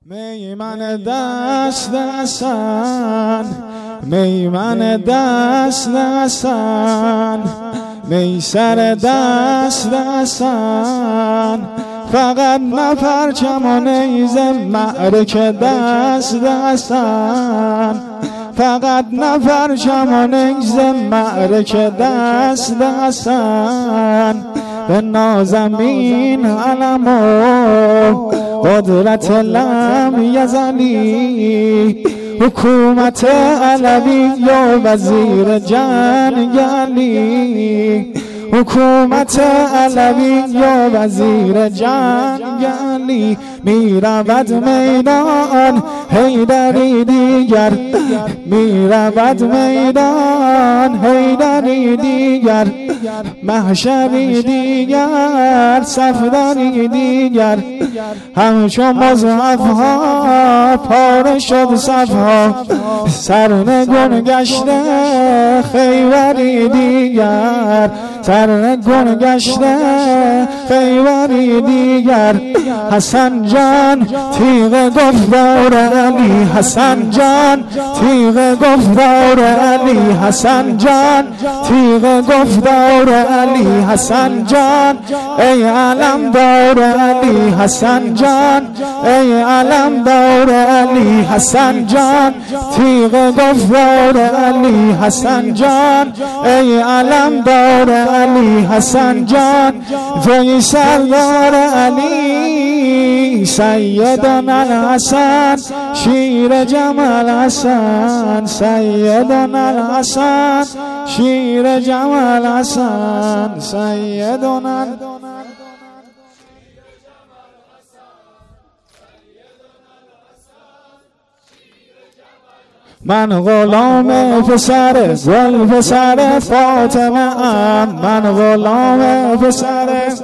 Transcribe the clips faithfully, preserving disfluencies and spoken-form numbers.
میمن دست دستن، میمن دست دستن، می سر دست دستن، فقط نپرچم و نیزه معرکه دست دستن، فقط نپرچم و نیزه معرکه دست دستن. به نازمین علم و قدرت لم یزلی، حکومت علوی و وزیر جنگلی، حکومت علوی و وزیر جنگلی. می رود میدان حیدری دیگر، می رود میدان حیدری دیگر، محشری دیگر، صفدری دیگر. همچون مصحف ها پاره شد صف ها، سرنگون گشته خیبری دیگر، سرنگون گشته خیبری دیگر. حسن جان تیغ گفتار علی، حسن جان تیغ گفتار علی، حسن جان تیغ گفتار علی، حسن جان ای علم دار علی، حسن جان ای علم دار علی، حسن جان تیغ گفتار علی، حسن جان ای علم دار علی، حسن جان توی سردار علی. سیدنا الحسن شیر جمال حسن، سیدنا الحسن شیر جمال حسن، سیدنا من غلام پسر گل پسر فاطمه ام، من غلام پسر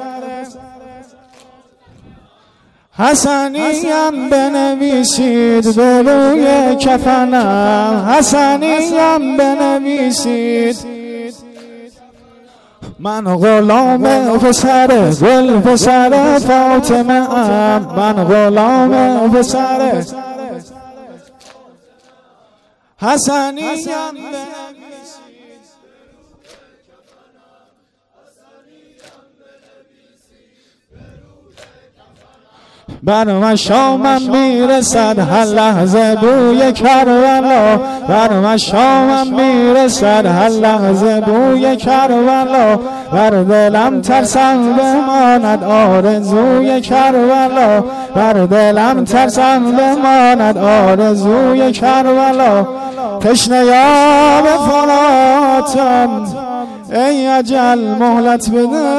حسنیم بنویسید به روی کفنم، حسنیم بنویسید. من غلام پسر گل پسر فاطمه ام، من غلام پسر حسنیم بنویسید. بر مشامم میرسد هر لحظه بوی کربلا، بر مشامم میرسد هر لحظه بوی کربلا، بر دلم ترسم بماند آرزوی کربلا، بر دلم ترسم بماند آرزوی کربلا. تشنه یاب فراتم ای اجل مهلت بده،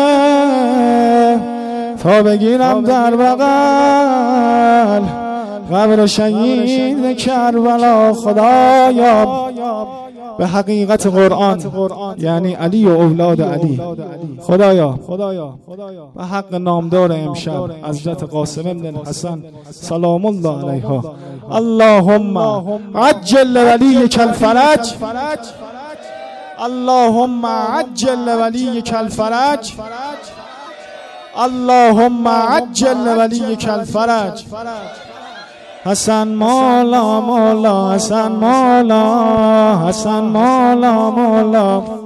تا بگیرم در بغل قبر شهید کربلا. خدایا به حقیقت قرآن یعنی علی و اولاد علی، خدایا به حق نامدار امشب حضرت قاسم بن حسن سلام الله علیها، اللهم عجل ولیک الفرج، اللهم عجل ولیک الفرج، اللهم عجل ولیک الفرج. حسن مولا مولا، حسن مولا، حسن مولا مولا.